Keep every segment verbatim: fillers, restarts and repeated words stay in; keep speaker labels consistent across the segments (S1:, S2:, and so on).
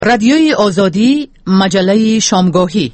S1: رادیوی آزادی، مجله شامگاهی.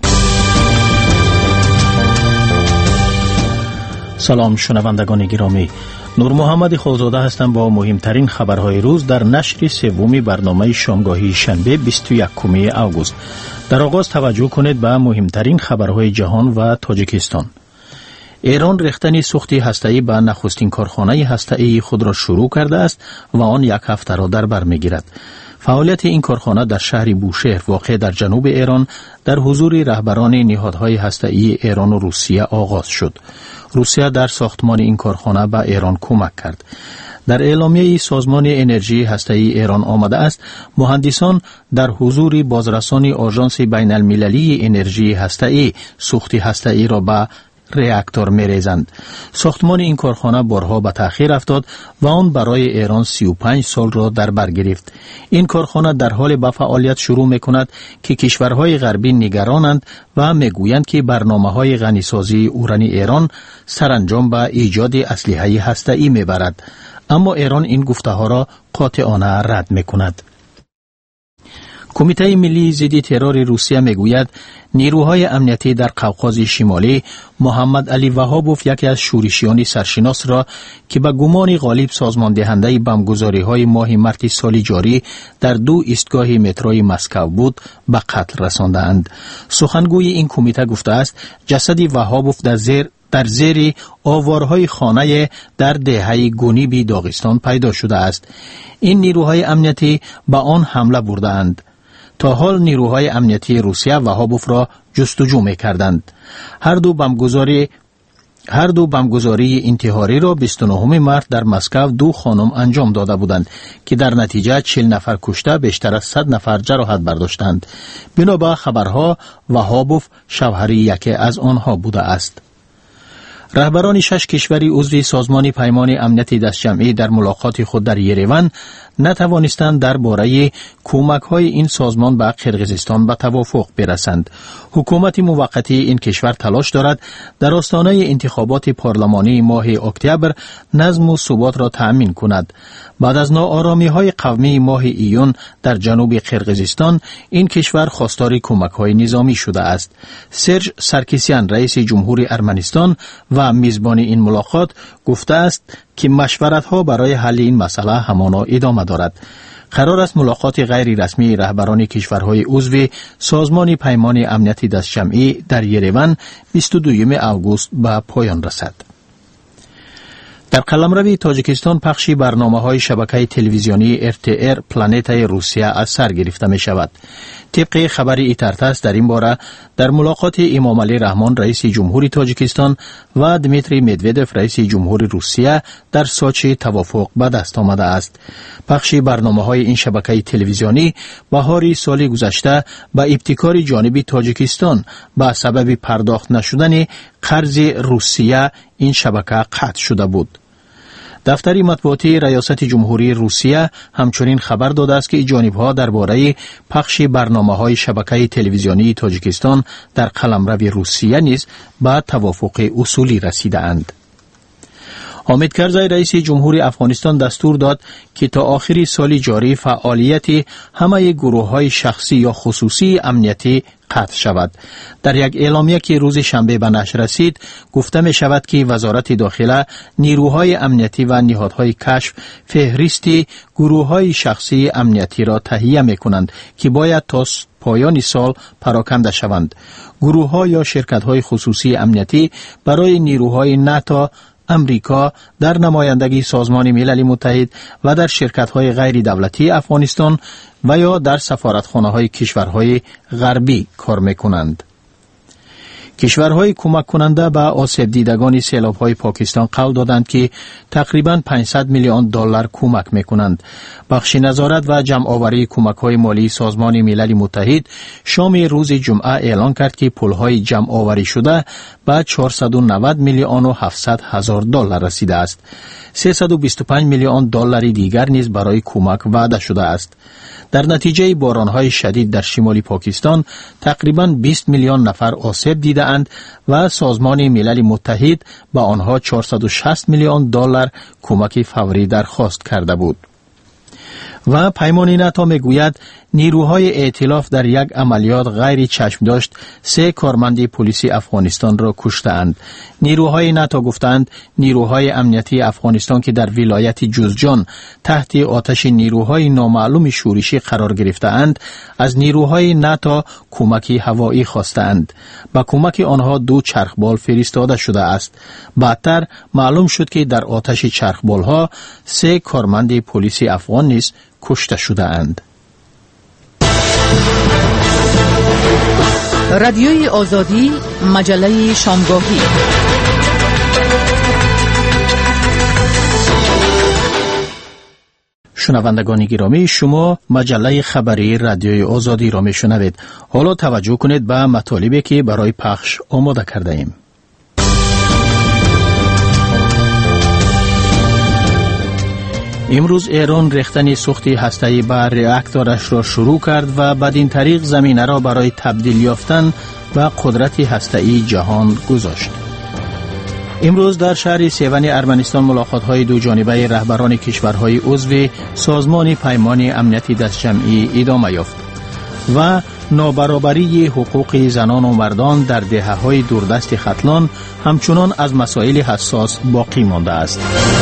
S2: سلام شنوندگان گرامی، نور محمد خالزاده هستم با مهمترین خبرهای روز در نشر سوم برنامه شامگاهی شنبه بیست و یکم اوگوست. در آغاز توجه کنید به مهمترین خبرهای جهان و تاجیکستان. ایران ریختن سوخت هسته‌ای به نخستین کارخانه هسته‌ای خود را شروع کرده است و آن یک هفته را در بر می‌گیرد. فعالیت این کارخانه در شهر بوشهر واقع در جنوب ایران در حضور رهبران نهادهای هسته‌ای ایران و روسیه آغاز شد. روسیه در ساختمان این کارخانه به ایران کمک کرد. در اعلامیه سازمان انرژی هسته‌ای ایران آمده است مهندسان در حضور بازرسان آژانس بین المللی انرژی هسته‌ای سوخت هسته‌ای را به reaktor می‌ریزند. ساختمان این کارخانه بارها به تأخیر افتاد و آن برای ایران سی و پنج سال را در بر گرفت. این کارخانه در حال به فعالیت شروع می‌کند که کشورهای غربی نگرانند و می‌گویند که برنامه‌های غنیسازی اورانی ایران سرانجام به ایجاد اسلحه هسته‌ای می‌برد. اما ایران این گفته‌ها را قاطعانه رد می‌کند. کمیته ملی ضد ترور روسیه میگوید نیروهای امنیتی در قوقاز شمالی محمد علی وهابوف یکی از شورشیان سرشناس را که به گمان غالب سازمان دهنده بمبگذاری‌های ماه مارس سال جاری در دو ایستگاه متروی مسکو بود به قتل رساندند. سخنگوی این کمیته گفته است جسد وهابوف در زیر در زیر آوارهای خانه در دهه گونیبی داغستان پیدا شده است. این نیروهای امنیتی به آن حمله بردند. تا حال نیروهای امنیتی روسیه وهابوف را جستجو می‌کردند. هر دو بمبگذاری هر دو بمبگذاری انتحاری را بیست و نهم مارس در مسکو دو خانم انجام داده بودند که در نتیجه چهل نفر کشته بیشتر از صد نفر جراحت برداشتند. بنا به خبرها وهابوف شوهر یکی از آنها بوده است. رهبران شش کشوری عضو سازمان پیمان امنیت دستجمعی در ملاقات خود در یریون نتوانستند درباره کمک‌های این سازمان به قرقیزستان به توافق برسند. حکومت موقتی این کشور تلاش دارد در آستانه انتخابات پارلمانی ماه اکتبر نظم و ثبات را تأمین کند. بعد از ناآرامی‌های قومی ماه ایون در جنوب قرقیزستان این کشور خواستار کمک‌های نظامی شده است. سرژ سارکیسیان رئیس جمهوری ارمنستان و میزبان این ملاقات گفته است که مشورت‌ها برای حل این مسئله همانا ادامه دارد. قرار است ملاقات غیر رسمی رهبران کشورهای عضو سازمان پیمان امنیت دستجمعی در یریون بیست و دوم اوگوست به پایان رسد. در قلمرو تاجیکستان پخش برنامه‌های شبکه تلویزیونی ار تی ار پلانت روسیه از سر گرفته می شود. طبق خبر ایترتاس در این باره در ملاقات امام علی رحمان رئیس جمهوری تاجیکستان و دمیتری مدودف رئیس جمهوری روسیه در سوچی توافق به دست آمده است. پخش برنامه‌های این شبکه تلویزیونی بهار سال گذشته به ابتکار جانب تاجیکستان به سبب پرداخت نشدن قرض روسیه این شبکه قطع شده بود. دفتر مطبوعاتی ریاست جمهوری روسیه همچنین خبر داده است که جانب‌ها درباره پخش برنامه‌های شبکه تلویزیونی تاجیکستان در قلمرو روسیه نیز به توافق اصولی رسیده‌اند. حامد کرزی رئیس جمهوری افغانستان دستور داد که تا آخر سال جاری فعالیت همه گروه‌های شخصی یا خصوصی امنیتی قطع شود. در یک اعلامیه که روز شنبه به نشر رسید گفته می شود که وزارت داخله نیروهای امنیتی و نهادهای کشف فهرست گروه‌های شخصی امنیتی را تهیه می کنند که باید تا پایان سال پراکنده شوند. گروه‌ها یا شرکت‌های خصوصی امنیتی برای نیروهای ناتو، امریکا در نمایندگی سازمان ملل متحد و در شرکت‌های غیر دولتی افغانستان و یا در سفارتخانه‌های کشورهای غربی کار می‌کنند. کشورهای کمک کننده به آسیب دیدگان سیلاب‌های پاکستان قول دادند که تقریباً پانصد میلیون دلار کمک می‌کنند. بخش نظارت و جمع‌آوری کمک‌های مالی سازمان ملل متحد شام روز جمعه اعلان کرد که پول‌های جمع‌آوری شده به چهارصد و نود میلیون و هفتصد هزار دلار رسیده است. سیصد و بیست و پنج میلیون دلار دیگر نیز برای کمک وعده شده است. در نتیجه باران‌های شدید در شمال پاکستان تقریباً بیست میلیون نفر آسیب دیده‌اند و سازمان ملل متحد به آنها چهارصد و شصت میلیون دلار کمک فوری درخواست کرده بود. و پیمان ناتو میگوید نیروهای ائتلاف در یک عملیات غیر چشم داشت سه کارمند پلیس افغانستان را کشتند. نیروهای ناتو گفتند نیروهای امنیتی افغانستان که در ولایت جوزجان تحت آتش نیروهای نامعلوم شورشی قرار گرفته‌اند از نیروهای ناتو کمک هوایی خواستند. با کمک آنها دو چرخبال فرستاده شده است. بعدتر معلوم شد که در آتش چرخبال‌ها سه کارمند پلیس افغان نیز کشته شده اند.
S1: رادیوی آزادی، مجله شامگاهی.
S2: شنوندگان گرامی، شما مجله خبری رادیوی آزادی را میشنوید. حالا توجه کنید به مطالبی که برای پخش آماده کرده ایم. امروز ایران ریختن سوخت هسته‌ای بر راکتورش را شروع کرد و بدین طریق زمینه را برای تبدیل یافتن به قدرت هسته‌ای جهان گذاشت. امروز در شهر سیون ارمنستان ملاقات‌های دو جانبه رهبران کشورهای عضو سازمان پیمان امنیتی دستجمعی ادامه یافت و نابرابری حقوق زنان و مردان در دهه‌های دوردست ختلان همچنان از مسائل حساس باقی مانده است.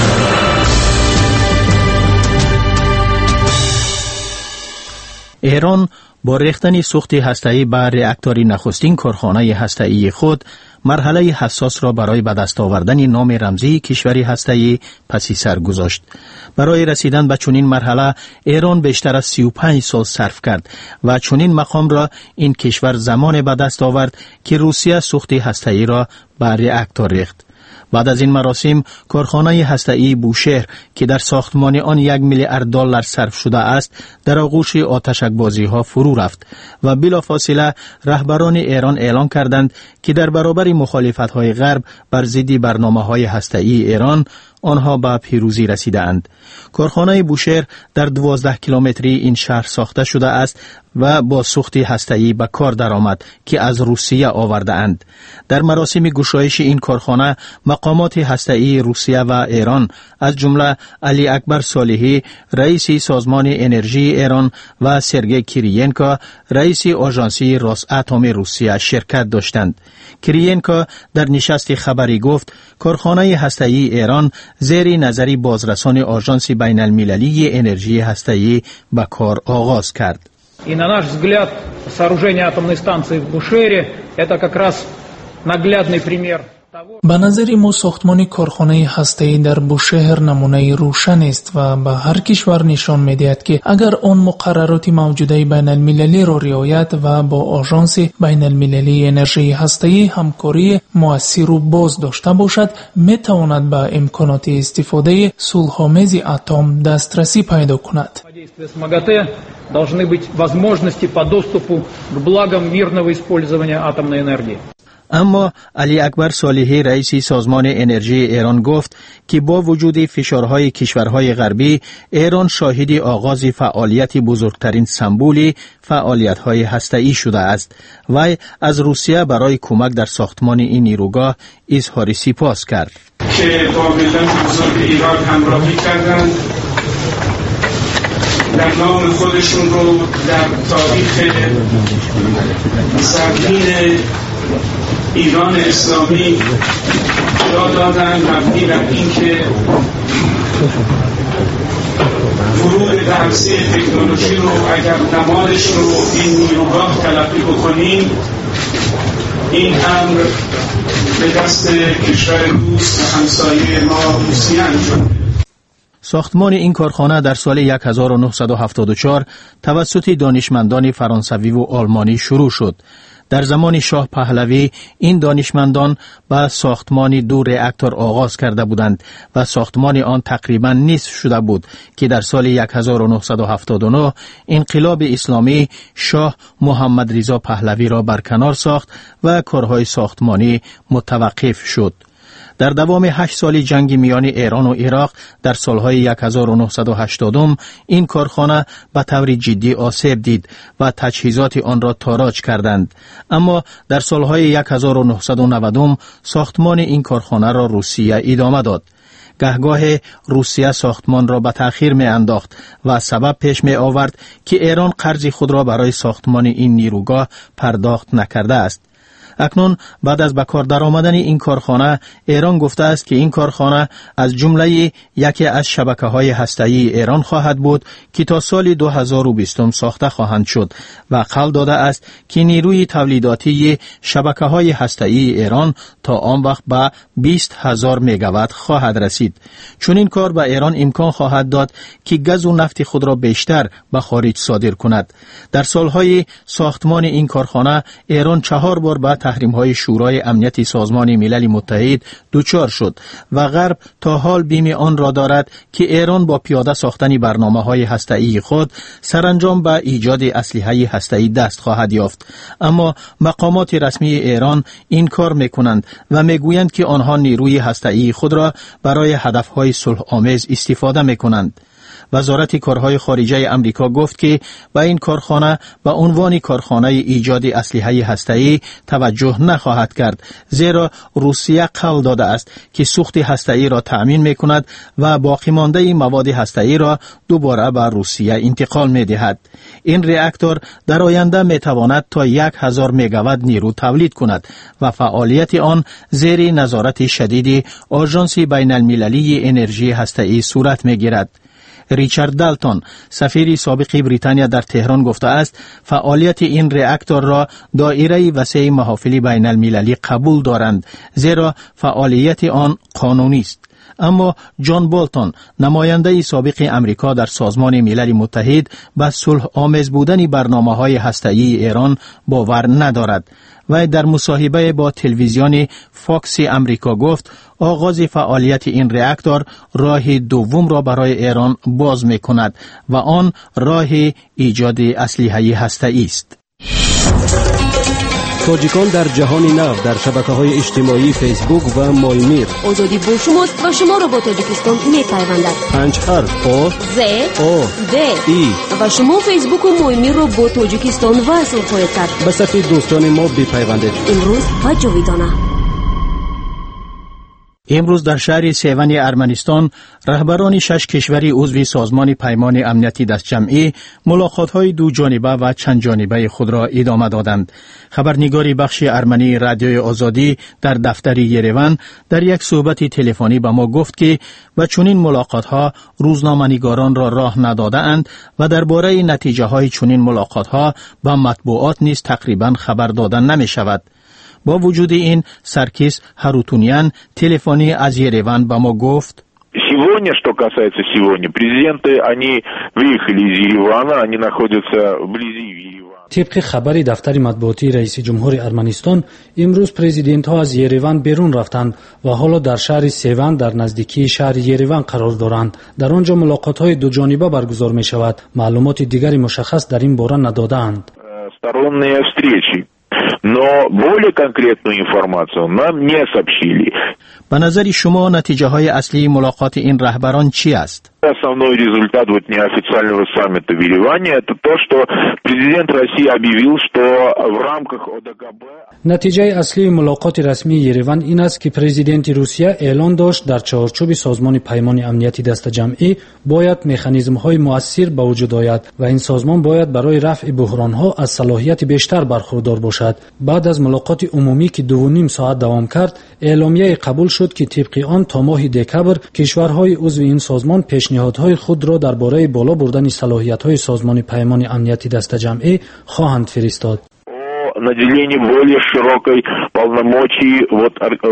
S2: ایران با ریختن سوخت هسته‌ای بر راکتور نخستین کارخانه هسته‌ای خود مرحله حساس را برای به دست آوردن نام رمزی کشوری هسته‌ای پسی سر گذاشت. برای رسیدن به چنین مرحله ایران بیشتر از سی و پنج سال صرف کرد و چنین مقام را این کشور زمان به دست آورد که روسیه سوخت هسته‌ای را بر راکتور ریخت. بعد از این مراسم کارخانه هسته‌ای بوشهر که در ساختمان آن یک میلیارد دلار صرف شده است در آغوش آتشک‌بازی‌ها فرو رفت و بلافاصله رهبران ایران اعلام کردند که در برابر مخالفت‌های غرب بر ضد برنامه‌های هسته‌ای ایران آنها به پیروزی رسیدند. کارخانه بوشهر در دوازده کیلومتری این شهر ساخته شده است و با سوخت هسته‌ای به کار درآمد که از روسیه آورده اند. در مراسم گشایش این کارخانه مقامات هسته‌ای روسیه و ایران از جمله علی اکبر صالحی رئیس سازمان انرژی ایران و سرگئی کریینکو رئیس آژانسی راساتم روسیه شرکت داشتند. کریینکو در نشست خبری گفت کارخانه هسته‌ای ایران زیر نظر بازرسان آژانس بین المللی انرژی هسته‌ای به کار آغاز کرد.
S3: И на наш взгляд, сооружение атомной станции в Бушере – это как раз наглядный пример.
S4: به نظر ما ساختمان کارخانه هسته‌ای در بوشهر نمونه روشن است و به هر کشور نشان می‌دهد که اگر آن مقررات موجوده بین المللی را رعایت و با آژانس بین المللی انرژی هسته‌ای همکاری مؤثر و باز داشته باشد می‌تواند به امکانات استفاده صلح‌آمیز اتم دسترسی پیدا کند.
S3: С МАГАТЭ должны быть возможности по доступу к благам мирного использования атомной энергии.
S2: اما علی اکبر صالحی رئیس سازمان انرژی ایران گفت که با وجود فشارهای کشورهای غربی ایران شاهد آغاز فعالیت بزرگترین سمبول فعالیت‌های هسته‌ای شده است و از روسیه برای کمک در ساختمان این نیروگاه اظهار سپاس کرد.
S5: که با ملت بزرگ ایران همراهی کردند، در نام خودشون رو در تاریخ سرزمین ایران اسلامی جا دادن مبنی بر اینکه ورود به عرصه تکنولوژی رو اگر نمادش رو این نیروگاه تلقی بکنیم این امر به دست کشور روس و همسایه ما روسیه انجام.
S2: ساختمان این کارخانه در سال هزار و نهصد و هفتاد و چهار توسط دانشمندان فرانسوی و آلمانی شروع شد. در زمان شاه پهلوی این دانشمندان به ساختمان دو راکتور آغاز کرده بودند و ساختمان آن تقریبا نصف شده بود که در سال هزار و نهصد و هفتاد و نه انقلاب اسلامی شاه محمد رضا پهلوی را برکنار ساخت و کارهای ساختمانی متوقف شد. در دوام هشت سال جنگ میان ایران و عراق در سالهای هزار و نهصد و هشتاد این کارخانه به طور جدی آسیب دید و تجهیزات آن را تاراج کردند. اما در سالهای هزار و نهصد و نود ساختمان این کارخانه را روسیه ادامه داد. گهگاه روسیه ساختمان را به تأخیر می انداخت و سبب پیش می آورد که ایران قرض خود را برای ساختمان این نیروگاه پرداخت نکرده است. اکنون بعد از به کار درآمدن این کارخانه، ایران گفته است که این کارخانه از جمله یکی از شبکه‌های هسته‌ای ایران خواهد بود که تا سال دو هزار و بیست ساخته خواهند شد و قول داده است که نیروی تولیداتی شبکه‌های هسته‌ای ایران تا آن وقت به بیست هزار مگاوات خواهد رسید. چون این کار به ایران امکان خواهد داد که گاز و نفت خود را بیشتر به خارج صادر کند. در سالهای ساختمان این کارخانه، ایران چهار بار به تحریم‌های شورای امنیت سازمان ملل متحد دچار شد و غرب تا حال بیم آن را دارد که ایران با پیاده ساختن برنامه‌های هسته‌ای خود سرانجام به ایجاد اسلحه هسته‌ای دست خواهد یافت. اما مقامات رسمی ایران این کار می‌کنند و می‌گویند که آنها نیروی هسته‌ای خود را برای هدف‌های صلح آمیز استفاده می‌کنند. وزارت کارهای خارجه امریکا گفت که به این کارخانه به عنوان کارخانه ایجاد اسلحه هسته‌ای توجه نخواهد کرد، زیرا روسیه قول داده است که سوخت هسته‌ای را تأمین می‌کند و باقی مانده مواد هسته‌ای را دوباره به روسیه انتقال می‌دهد. این راکتور در آینده می‌تواند تا یک هزار مگاوات نیرو تولید کند و فعالیت آن زیر نظارت شدید آژانس بین‌المللی انرژی هسته‌ای صورت می‌گیرد. ریچارد دالتون، سفیر سابق بریتانیا در تهران گفته است فعالیت این راکتور را دایره وسیع محافل بین المللی قبول دارند، زیرا فعالیت آن قانونی است. اما جان بولتون، نماینده سابق امریکا در سازمان ملل متحد، به صلح آمیز بودن برنامه‌های هسته‌ای ایران باور ندارد. و در مصاحبه با تلویزیون فاکس امریکا گفت آغاز فعالیت این راکتور راه دوم را برای ایران باز می کند و آن راه ایجاد اسلحه هسته‌ای است.
S6: تاجیکان در جهان نو در شبکه‌های اجتماعی فیسبوک و مایمیر.
S7: آزادی با شماست و شما را با تاجیکستان می‌پیوندد.
S6: پنج حرف آ
S7: ز
S6: آ
S7: د
S6: ای
S7: و شما فیسبوک و مایمیر را با تاجیکستان وصل خواهید کرد.
S6: به صفحه دوستان ما بپیوندید.
S7: امروز و جاویدانه.
S2: امروز در شهر سیون ارمنستان رهبران شش کشوری عضو سازمان پیمان امنیتی دست جمعی ملاقات‌های دو جانبه و چند جانبه خود را ادامه دادند. خبرنگاری بخش ارمنی رادیوی آزادی در دفتر یریون در یک صحبت تلفنی به ما گفت که با چنین ملاقات‌ها روزنامه‌نگاران را راه نداده‌اند و درباره نتیجه‌های چنین ملاقات‌ها به مطبوعات نیز تقریباً خبر دادن نمی‌شود. با وجود این، سرکیس هاروتونیان تلفنی از یریون به ما گفت
S8: Сегодня, что касается сегодня, президенты, они выехали из Еревана, они находятся вблизи Еревана.
S9: طبق خبر دفتر مطبوعاتی رئیس جمهور ارمنستان، امروز پرزیدنت ها از یریون بیرون رفتند و حالا در شهر سیون در نزدیکی شهر یریون قرار دارند. در آنجا ملاقات های دو جانبه برگزار می شود. معلومات دیگری مشخص در این باره ندادند.
S8: Сторонние встречи. Но более конкретную информацию нам не сообщили.
S2: به نظر شما نتیجه های اصلی ملاقات این رهبران چی است؟
S8: Основной результат вот неофициального саммита в Ереване это то, что президент России объявил, что в рамках о дэ ка бэ
S9: نتیجه اصلی ملاقات رسمی یریون این است که پرزیدنت روسیه اعلان داشت در چارچوب سازمان پیمان امنیتی دست جمعی باید مکانیزم های مؤثر به وجود آید و این سازمان باید برای رفع بحران ها از صلاحیت بیشتر برخوردار باشد. بعد از ملاقات عمومی که دو و نیم ساعت دوام کرد، اعلامیه قبول شد که طبق آن تا ماه دکبر کشورهای عضو این سازمان پیشنهادهای خود را درباره بالا بردن صلاحیت‌های سازمان پیمان امنیتی دست جمعی خواهند فرستاد.
S8: наделение более широкой полномочий вот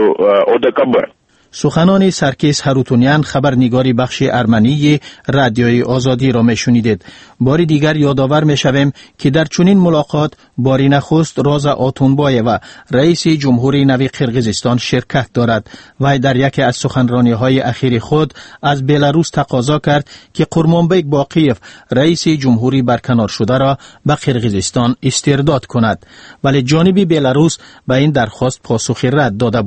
S8: о дэ ка бэ.
S2: سخنان سرکیس هاروتونیان خبرنگاری بخش ارمنی رادیوی آزادی را میشنیدید. باری دیگر یادآور میشویم که در چنین ملاقات باری نخست رازا آتونبایوا رئیس جمهوری نو قرقیزستان شرکت دارد و در یکی از سخنرانی‌های اخیر خود از بلاروس تقاضا کرد که قرمانبک باقیف رئیس جمهوری برکنار شده را به قرقیزستان استرداد کند، ولی جانب بلاروس به این درخواست پاسخی رد داده بود.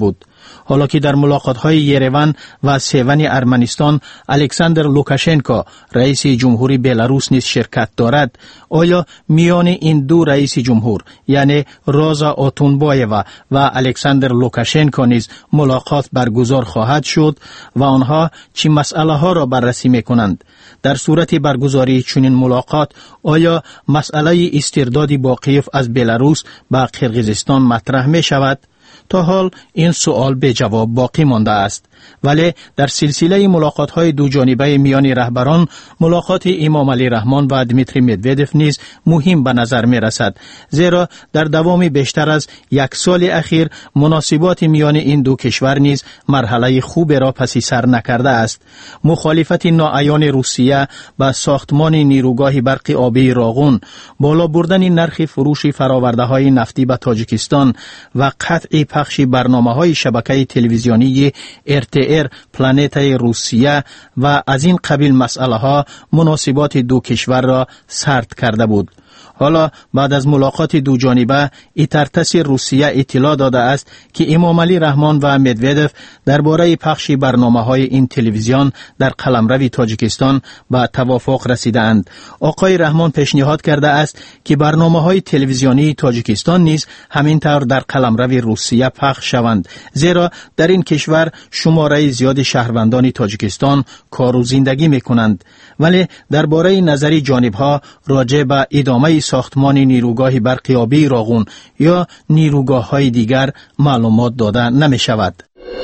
S2: حالا که در ملاقات‌های یروان و سیون ارمنستان الکساندر لوکاشنکو رئیس جمهوری بلاروس نیز شرکت دارد، آیا میان این دو رئیس جمهور یعنی رازا اوتونبایوا و الکساندر لوکاشنکو نیز ملاقات برگزار خواهد شد و آنها چه مسئله ها را بررسی می‌کنند؟ در صورت برگزاری چنین ملاقات آیا مسئله استرداد باقیف از بلاروس به قرقیزستان مطرح می شود؟ تا حال این سوال به جواب باقی مانده است، ولی در سلسله ملاقات‌های دو جانبه میان رهبران ملاقات امام علی رحمان و دمیتری مدودف نیز مهم به نظر می رسد، زیرا در دوام بیشتر از یک سال اخیر مناسبات میان این دو کشور نیز مرحله خوب را پس سر نکرده است. مخالفت ناعیان روسیه به ساختمان نیروگاه برق آبی راغون، بالا بردن نرخ فروش فراورده‌های نفتی به تاجیکستان و قطع پخش برنامه‌های شبکه تلویزیونی ار تی ار پلانت روسیه و از این قبیل مسئله ها مناسبات دو کشور را سرد کرده بود. حالا بعد از ملاقات دو جانبه ایترتس روسیه اطلاع داده است که امام علی رحمان و مدودف درباره پخش برنامه‌های این تلویزیون در قلمرو تاجیکستان به توافق رسیدند. آقای رحمان پیشنهاد کرده است که برنامه‌های تلویزیونی تاجیکستان نیز همینطور در قلمرو روسیه پخش شوند، زیرا در این کشور شماره زیاد شهروندان تاجیکستان کار و زندگی می‌کنند. ولی درباره نظری جانب‌ها راجع به ادامه ساختمان نیروگاه برق آبی راغون یا نیروگاه‌های دیگر معلومات داده نمی‌شود.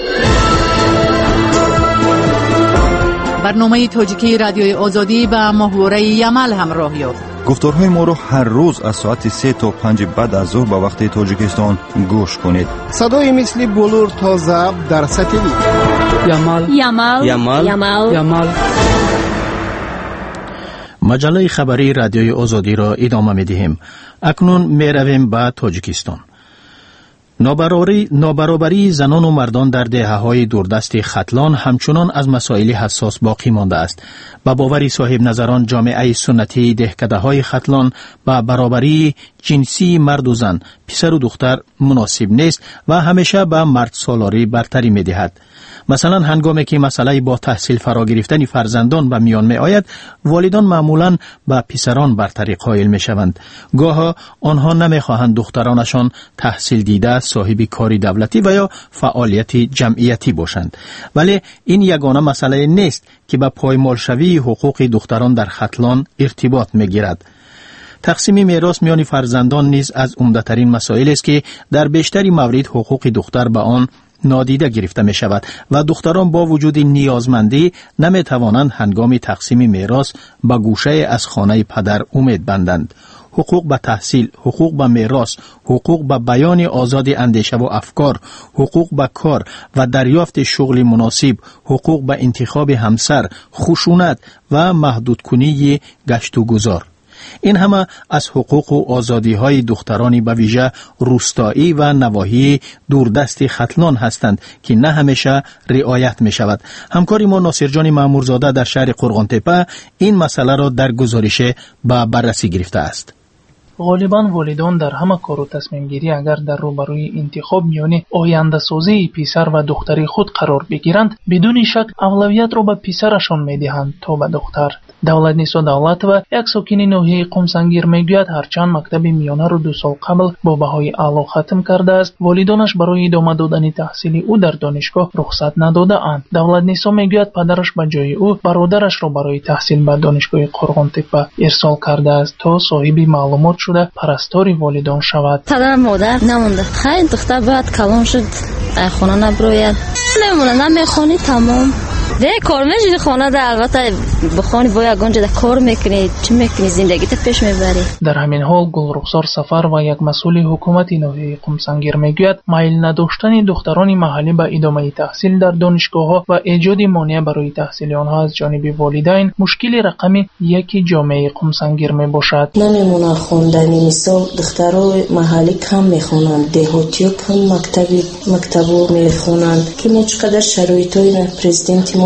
S1: برنامه تاجیکی رادیوی آزادی به محوره یمل همراه یافت.
S10: گفتارهای ما رو هر روز از ساعت سه تا پنج بعد از ظهر به وقت تاجیکستان گوش کنید.
S11: صدای مثل بلور تا ضبط در ساتلیت.
S7: یمل یمل
S6: یمل
S7: یمل
S6: یمل.
S2: مجله خبری رادیوی آزادی را ادامه می دهیم. اکنون می رویم به تاجیکستان. نابرابری نابرابری زنان و مردان در دهه‌های دوردست ختلان همچنان از مسائل حساس باقی مانده است. با باور صاحب نظران جامعه سنتی دهکده‌های ختلان با برابری جنسی مرد و زن، پسر و دختر مناسب نیست و همیشه به مرد سالاری برتری می‌دهد. مثلا هنگامی که مسئله با تحصیل فرا گرفتن فرزندان به میان می آید، والدان معمولاً به پسران برتری قائل می شوند. گاها آنها نمی خواهند دخترانشان تحصیل دیده صاحب کاری دولتی و یا فعالیت جمعیتی باشند. ولی این یگانه مسئله نیست که به پایمال شوی حقوق دختران در ختلان ارتباط می گیرد. تقسیم میراث میان فرزندان نیز از عمده‌ترین مسائل است که در بیشتری موارد حقوق دختر به آن نادیده گرفته می شود و دختران با وجود نیازمندی نمی توانند هنگام تقسیم میراث به گوشه از خانه پدر امید بندند. حقوق به تحصیل، حقوق به میراث، حقوق به بیان آزاد اندیشه و افکار، حقوق به کار و دریافت شغل مناسب، حقوق به انتخاب همسر، خشونت و محدود کنی گشت و گذار. این همه از حقوق و آزادی های دخترانی به ویژه روستایی و نواحی دوردست ختلان هستند که نه همیشه رعایت می شود. همکاری ما ناصرجان مامورزاده در شهر قرغانتپه این مسئله را در گزارش به بررسی گرفته است.
S4: غالباً والدان در همه کار و تصمیم گیری اگر در روبروی انتخاب میان آینده سازی پسر و دختری خود قرار بگیرند، بدون شک اولویت را به پسرشان میدهند تا به دختر. دولت نیسا دولت و یک ساکن ناحیه قمسنگیر میگوید هرچند مکتب میانه را دو سال قبل با بهای اعلی ختم کرده است، والدانش برای ادامه دادن تحصیل او در دانشگاه رخصت نداده اند. دولت نیسا میگوید پدرش به جای او برادرش را برای تحصیل به دانشگاه قرغانتپه ارسال کرده است تا صاحب معلومات شده پرستاری والدان شود.
S12: پدر مادر نمونده، خیلی دختر باید کلام شد خانه نبروید، نمونه نمیخوانی تمام ده کار میشید خانه ده، البته بخوانی با یگانجا ده کار میکنی، چی میکنی، زندگیت پیش میبری.
S4: در همین حال گلرخسار سفر و یک مسئول حکومت ناحیه قمسنگیر میگوید میل نداشتن دختران محلی به ادامه تحصیل در دانشگاه ها و ایجاد مانع برای تحصیل آنها از جانب والدین مشکل رقمی یکی جامعه قمسنگیر میباشد.
S13: نمیمونه خوندنی، مثال دخترای محلی کم میخونند، دهاتی کم مکتبی مکتبو میخونند که ما چقدر شرایطای پرزیدنت ما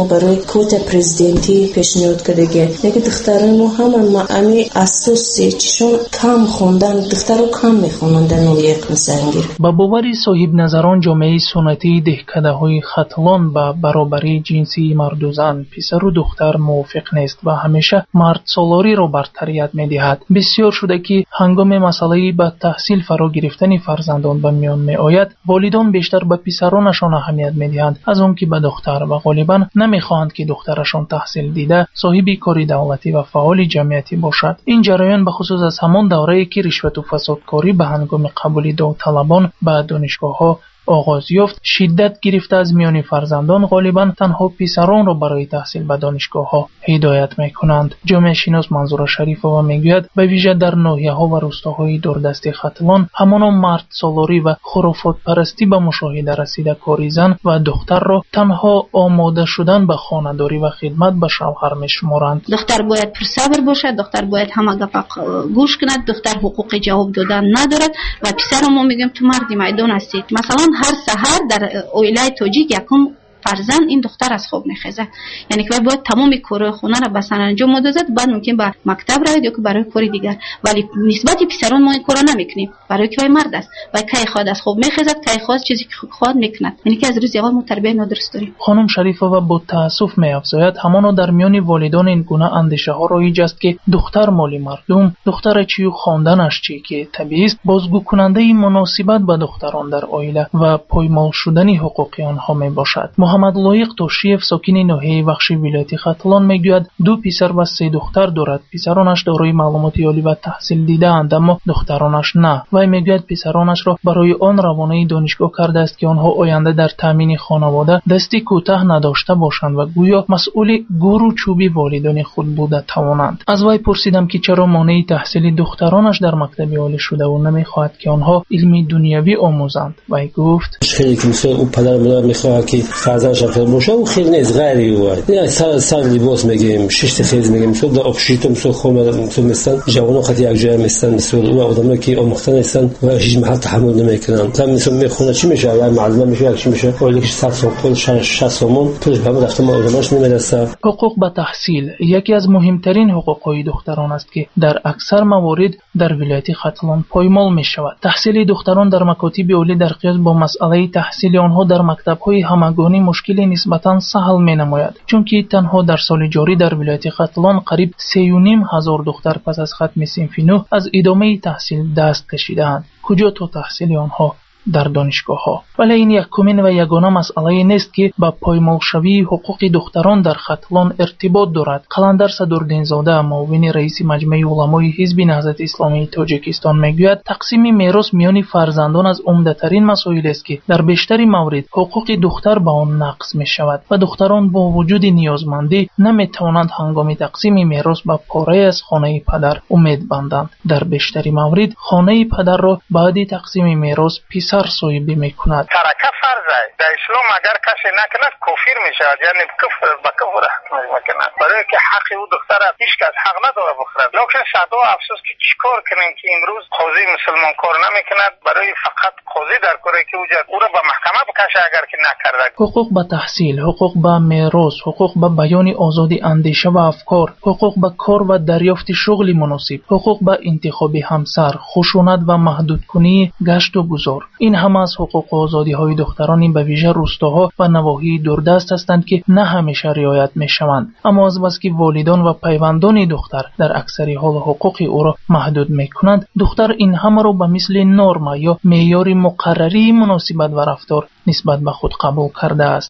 S13: برای کوت پرزیدنتی پیشنهاد کردگه. دیگه دخترای ما هم ما امی اساسی چشون کم خوندن، دخترو کم میخونن در نوع یک مسنگیر.
S4: با باوری صاحب نظران جامعه سنتی دهکده های ختلان با برابری جنسی مرد و زن، پسر و دختر موافق نیست و همیشه مرد سالاری را برتریت میدهد. بسیار شده که هنگام مسئله به تحصیل فرا گرفتن فرزندان به میان می آید، والدان بیشتر به پسرانشان اهمیت میدهند از آن که به دختر و غالبا نمیخواهند که دخترشان تحصیل دیده صاحب کاری دولتی و فعال جمعیتی باشد. این جریان به خصوص از همان دوره‌ای که رشوت و فسادکاری به هنگام قبول داوطلبان به دانشگاه‌ها آغاز یافت، شدت گرفته از میان فرزندان غالبا تنها پسران را برای تحصیل به دانشگاه‌ها هدایت می‌کنند. جامعه شناس منظور شریفова میگوید به ویژه در ناحیه‌ها و روستاهای دوردست ختلان همان مرد سالاری و خرافات پرستی به مشاهده رسیده کاری زن و دختر را تنها آماده شدن به خانه‌داری و خدمت به شوهر می‌شمارند.
S14: دختر باید پرصبر باشد، دختر باید همه گپ گوش کند، دختر حقوق جواب دادن ندارد و پسر ما میگم تو مرد میدان هستید. مثلا هر سحر در اویلای توجیک یکم فرزند این دختر از خواب میخیزه، یعنی که باید تمام کار خونه را بسن انجام داد، بعد ممکن به مکتب روید یا که برای کاری دیگر، ولی نسبت پسران ما این کارا نمیکنیم برای که مرد است و کی خود از خواب میخیزد، کی خود چیزی که خود میکند، یعنی که از روز اول ما تربیت نادرست داریم.
S4: خانم شریفه و با تاسف میافزاید همانا در میان والدان این گونه اندیشه ها رایج است که دختر مال مردم، دختر چی و خواندنش چی، که طبیعی است بازگو کننده مناسبت به دختران در عائله و پایمال شدن حقوق آنها میباشد. محمد لایق توشیف ساکن ناحیه وخشی ولایت ختلان میگوید دو پسر و سه دختر دارد. پسرانش دارای معلومات عالی و تحصیل دیده اند اما دخترانش نه. وی میگوید پسرانش را برای آن روانه دانشگاه کرده است که آنها آینده در تامین خانواده دستی کوتاه نداشته باشند و گویا مسئول گور و چوبی والدان خود بوده توانند. از وی پرسیدم که چرا مانع تحصیل دخترانش در مکتب عالی شده و نمیخواهد که آنها علم دنیوی آموزند. وی گفت
S15: خیلی که مثلا اون پدر مادر میخواد که فرزندش باشه و خیلی نیست غیری وای نه سال سال لباس میگیم شش خیز میگیم مثلا در آفشیتم مثلا خود مثلا مثلا جوانان خاطر یک جای مثلا مثلا اون آدمایی که آموختن هستن و هیچ محل تحمل نمیکنن مثلا مثلا میخونه چی میشه یا معلم میشه چی میشه ولی که صد سال پول شصت سومون پولش به رفته ما آدماش نمیرسه.
S4: حقوق به تحصیل یکی از مهمترین حقوقهای دختران است که در اکثر موارد در ولایت ختلان پایمال میشود. تحصیل دختران در مکاتب عالی در قیاس با مسئله تحصیل آنها در مکتب‌های همگانی مشکلی نسبتاً سهل می نماید، چون که تنها در سال جاری در ولایت ختلان قریب سه و نیم هزار دختر پس از ختم صنف نه از ادامه تحصیل دست کشیدند. کجا تو تحصیل آنها در دانشگاه ها؟ ولی این یکمین و یگانه مسئله نیست که با پایمال شوی حقوق دختران در ختلان ارتباط دارد. قلندر صدرالدین زاده معاون رئیس مجمع علمای حزب نهضت اسلامی تاجیکستان میگوید تقسیم میراث میان فرزندان از عمده‌ترین مسائل است که در بیشتر موارد حقوق دختر به آن نقض می شود و دختران با وجود نیازمندی نمیتوانند هنگام تقسیم میراث به پاره از خانه پدر امید بندند. در بیشتر موارد خانه پدر را بعد تقسیم میراث پسر صاحب میکند.
S16: ترکه فرض است در اسلام اگر کسی نکند کافر میشود، یعنی کفر به کفر میکند، برای که حق او دختر هیچ کس حق نداره بخورد. لکن صدا افسوس که چیکار کنیم که امروز قاضی مسلمان کار نمیکند، برای فقط قاضی در کاری که او را به محکمه بکشه اگر که نکرده.
S4: حقوق به تحصیل، حقوق به میراث، حقوق به بیان آزادی اندیشه و افکار، حقوق به کار و دریافت شغل مناسب، حقوق به انتخاب همسر، خشونت و محدود کنی گشت و گذار. این همه از حقوق و آزادی های دختران به ویژه روستاها و نواحی دوردست هستند که نه همیشه رعایت می شوند. اما از بس که والدان و پیوندان دختر در اکثر حال حقوق او را محدود می کنند، دختر این همه را به مثل نرم یا معیار مقرری مناسبت و رفتار نسبت به خود قبول کرده است.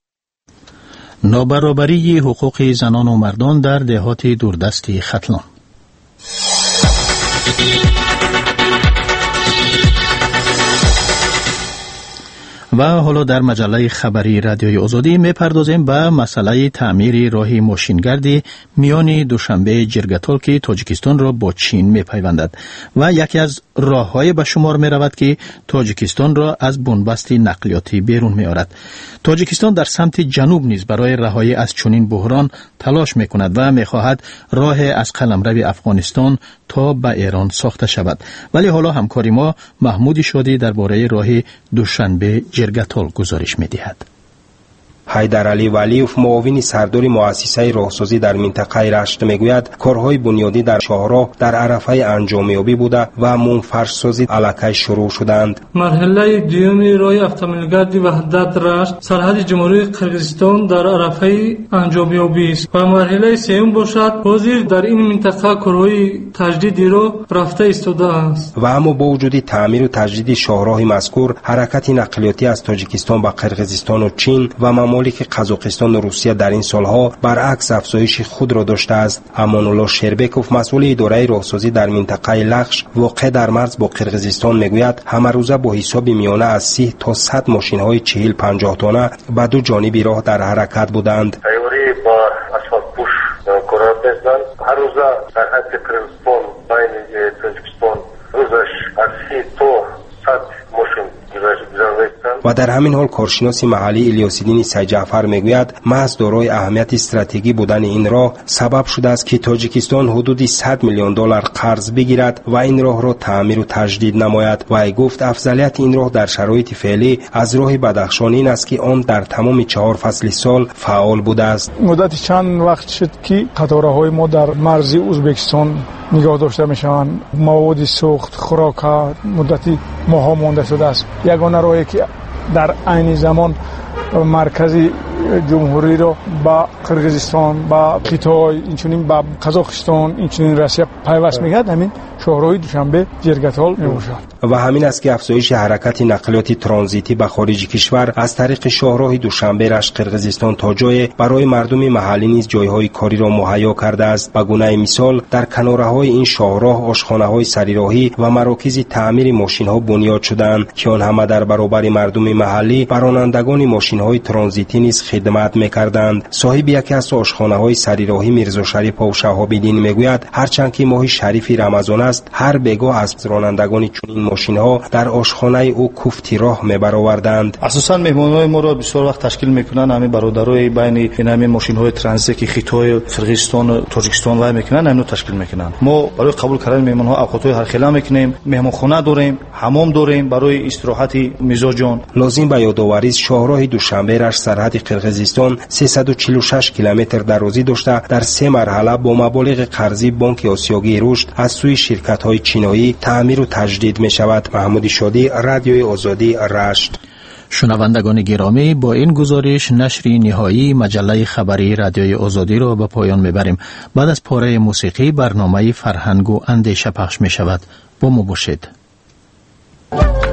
S2: نابرابری حقوق زنان و مردان در دهات دوردست ختلان. و حالا در مجله خبری رادیوی آزادی میپردازیم به مسئله تعمیر راه ماشینگردی میان دوشنبه جرگتال که تاجیکستان را با چین میپیوندد و یکی از راههای به شمار میرود که تاجیکستان را از بنبست نقلیاتی بیرون میآورد. تاجیکستان در سمت جنوب نیز برای رهایی از چنین بحران تلاش میکند و میخواهد راه از قلمرو افغانستان تا به ایران ساخته شود. ولی حالا همکاری ما محمود شادی درباره راه دوشنبه جرگتال گزارش می‌دهد.
S17: حیدرعلی ولیوف معاون سردار مؤسسه راهسازی در منطقه رشت میگوید کارهای بنیادی در شاهراه در عرفه انجامیابی بوده و منفرش‌سازی الکی شروع شدند.
S18: مرحله دوم راه автомобилгарди وحدت رشت سرحد جمهوری قرقیزستان در عرفه انجامیابی است و مرحله سوم باشد حاضر در این منطقه کارهای تجدیدی را رفته ایستاده است.
S17: و اما با وجود تعمیر و تجدید شاهراه مذکور حرکت نقلیاتی از تاجیکستان به قرقیزستان و چین و ممالک قزاقستان و روسیه در این سالها برعکس افزایش خود را داشته است. امان‌الله شربکوف مسئول اداره راهسازی در منطقه لخش واقع در مرز با قرقیزستان میگوید همه روزه با حساب میانه از سی تا صد ماشین‌های چهل پنجاه تانه به دو جانب راه در حرکت بودند.
S19: با اسفالت پوش کار می‌کنند. هر روز در حد قرقیزستان بین تاجیکستان روزش از سی تا صد ماشین و در همین حال کارشناس محلی الیاس‌الدین سیدجعفر میگوید محض دارای اهمیت استراتژیکی بودن این راه سبب شده است که تاجیکستان حدود صد میلیون دلار قرض بگیرد و این راه را تعمیر و تجدید نماید. و ای گفت افضلیت این راه در شرایط فعلی از راه بدخشان این است که آن در تمام چهار فصل سال فعال بوده است.
S20: مدت چند وقت شد که قطارهای ما در مرز ازبکستان نگاه داشته میشوند. مواد سوخت، خوراک مدتی ماها مانده شده است. یگانه راهی که در عین زمان مرکزی جمهوری را با قرقیزستان، با خیتای، اینچنین با قزاقستان، اینچنین روسیه پیوست میگرد همین شاهراه دوشنبه جرگتال میباشد.
S17: و همین است که افزایش حرکت نقلیات ترانزیتی به خارج کشور از طریق شاهراه دوشنبه رشت قرقیزستان تا جای برای مردم محلی نیز جایهای کاری را مهیا کرده است. به گونه مثال در کناره‌های این شاهراه آشخانه‌های سریراهی و مراکز تعمیر ماشین‌ها بنیاد شدند که آن همه در برابر مردم محلی بر رانندگان ماشین‌های ترانزیتی نیز خدمت می‌کردند. صاحب یکی از آشخانه‌های سریراهی میرزا شریف و شهاب‌الدین میگوید هرچند که ماه شریف رمضان است هر بگاه از رانندگان چنین ماشین‌ها در آشخانه او کوفتی راه می‌برآوردند.
S21: اساساً مهمان‌های ما را بسیار وقت تشکیل می‌کنند همین برادرای بین این همین ماشین‌های ترانزیتی که خیتای قرقیزستان و تاجیکستان وای می‌کنند همین تشکیل می‌کنند. ما برای قبول کردن مهمان‌ها اوقات‌های هر خیلی می‌کنیم. مهمانخانه داریم، حمام داریم برای استراحت مزاجان.
S17: لازم به یادآوری است شاهراه دوشنبه رشت سرحد قرقیزستان سیصد و چهل و شش کیلومتر درازی داشته در سه مرحله با مبالغ قرضی بانک آسیایی رشد از سوی شرکت‌های چینایی تعمیر و تجدید می‌شود. محمود شادی، رادیوی آزادی، رشت.
S2: شنوندگان گرامی، با این گزارش نشر نهایی مجله خبری رادیوی آزادی را به پایان میبریم. بعد از پاره موسیقی برنامه فرهنگ و اندیشه پخش میشود. با ما باشید.